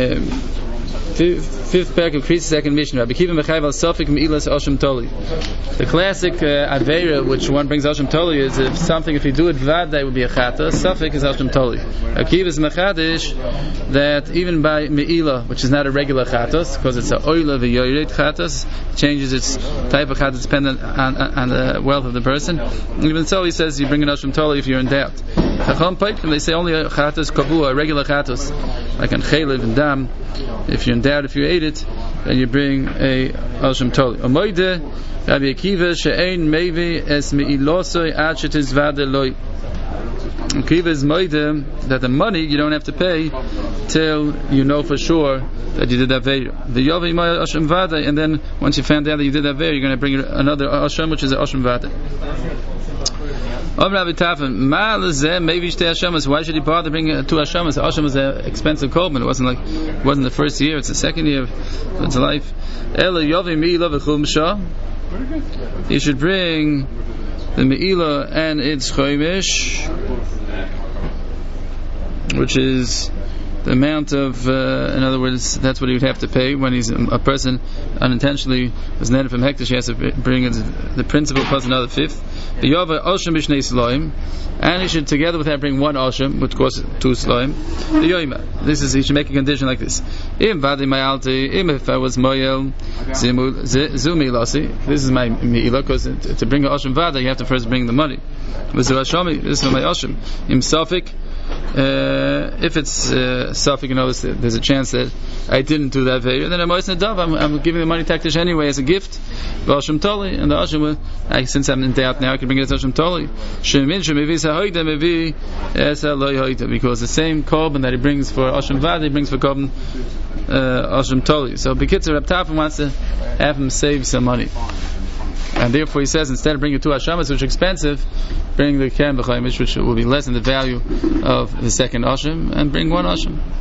Fifth parak of Krisis, second mission. Rabbi Kiva Mechayev al Safik Me'ilas Asham Toli. The classic Aveira which one brings Asham Toli is if you do it Vada, it would be a Chata. Safik is Asham Toli. Rabbi Kiva is Mechadish that even by Me'ila, which is not a regular Chatos, because it's a Oila V'Yoyret Chatos, changes its type of Chatos dependent on the wealth of the person. Even so, he says you bring an Asham Toli if you're in doubt. They say only a Chatos Kavua, a regular Chatos, like an Chaylev and Dam. If you're in doubt if you ate it, then you bring a Asham Toli. Omoide, Rabbi Akiva, She'ein Mevi es Me'ilosoi ad shetizvada loi. Akiva is Moide that the money you don't have to pay till you know for sure that you did Aveira. The Yovi Maya Asham Vada, and then once you found out that you did Aveira, you're going to bring another Asham, which is an Asham Vada. Why should he bother bringing two Hashemas? Hashem was an expensive korban. It wasn't the first year; it's the second year of its life. He should bring the Me'ilah and its Chomish, which is the amount of, in other words, that's what he would have to pay when he's a person unintentionally was netted from hektish. He has to bring the principal plus another fifth. The Yova Osham Bishnei Slaim, and he should together with that bring one Osham, which costs 2 Slaim. The Yoima, he should make a condition like this: if I was Moyel Zumi Lasi, this is my Me'ilah, because to bring an Osham Vada you have to first bring the money. This is my Osham. Im Safik. If it's Safik, there's a chance that I didn't do that Veir, then I'm giving the money taktish anyway as a gift. Asham Toli, and the Asham, since I'm in doubt now, I can bring it as Asham Toli. Because the same korban that he brings for Asham Vad, he brings for korban Asham Toli. So Bekitzer Reb Tafel wants to have him save some money. And therefore he says, instead of bringing 2 Hashamas, which are expensive, bring the Ken B'Chaimish, which will be less than the value of the second Asham, and bring 1 Asham.